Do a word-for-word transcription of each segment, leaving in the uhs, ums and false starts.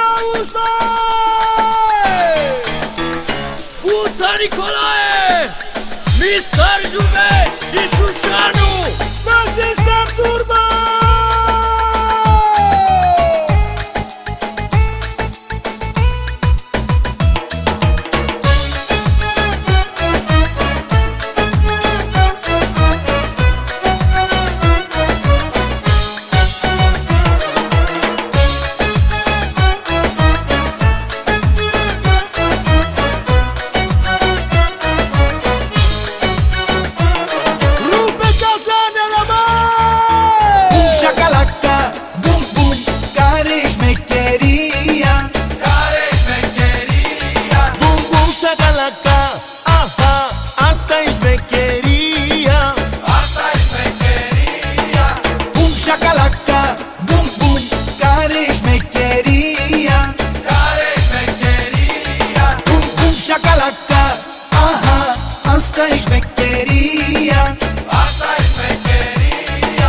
auzi, băi! Guța Nicolae, mister Juve și Șușanu, Bă, Sistem Turbo! Asta-i șmecheria, asta-i șmecheria.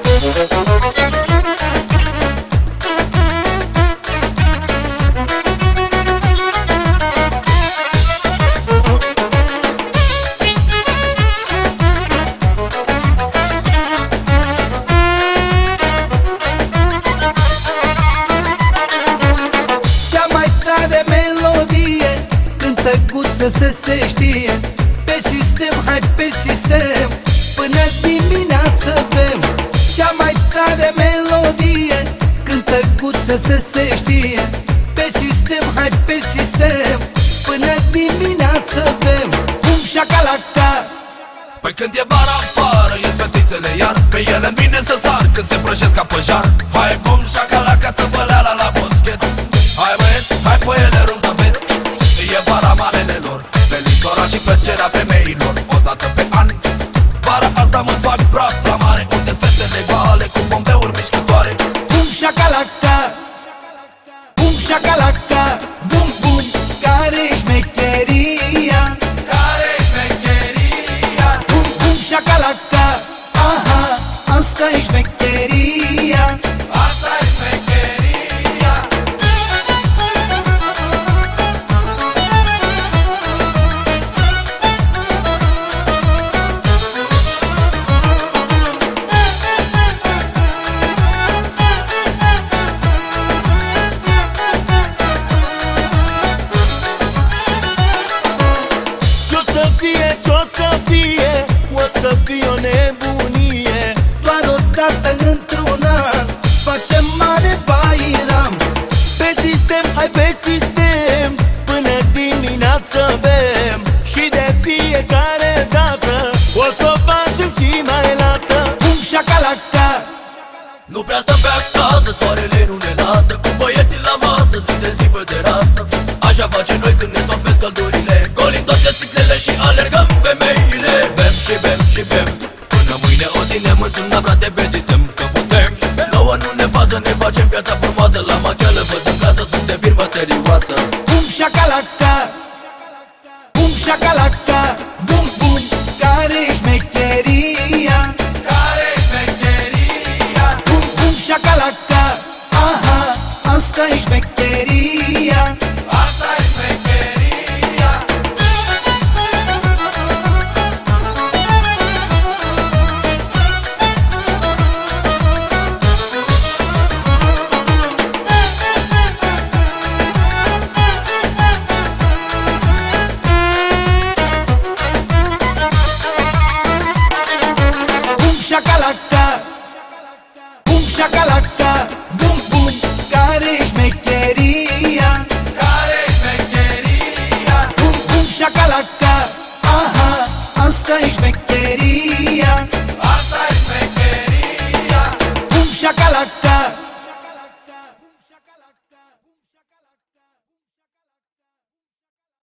Cea mai tare melodie, cântăguță să se știe. Pe sistem, hai pe sistem, până dimineață bem. Cea mai tare melodie, cântăguță să se știe. Pe sistem, hai pe sistem, până dimineață bem. Bum șacalaca. Păi când e vara afară, ies fetițele iar, pe ele vine să sar când se prăjesc ca pe jar. Hai bum șacalaca, tăvăleala la boschet. Hai băieți, hai pe ele rup tapeți. E vara marelelor, pe litora și plăcerea femeilor. Odată pe an, vara asta mă fac praf la mare, unde fetele goale cu bombeuri mișcătoare. Bum șacalaca, bum șacalaca, bum bum, care-i șmecheria? Care-i șmecheria? Bum bum șacalaca, aha, asta-i șmecheria. Asta-i șmecheria. Ce-o să fie, o să fie o nebunie. Doar o dată într-un an facem mare bairam. Pe sistem, hai pe sistem, până dimineață bem. Și de fiecare dată o să o facem și mai lată. Bum șacalaca. Nu prea stăm pe acasă, soarele nu ne lasă, cu băieții la masă, zi de zi pe terasă. Așa facem noi când ne topesc căldurile, golim toate sticlele și alergăm femeile. Bem și bem și bem, până mâine o ținem într-una, frate, pe sistem, că putem. Nouă nu ne pasă, ne facem viața frumoasă, la macheală văd în casă, suntem firma serioasă. Bum șacalaca, bum șacalaca, bum bum, care-i șmecheria? Care-i șmecheria? Bum bum șacalaca, aha, asta-i șmecheria.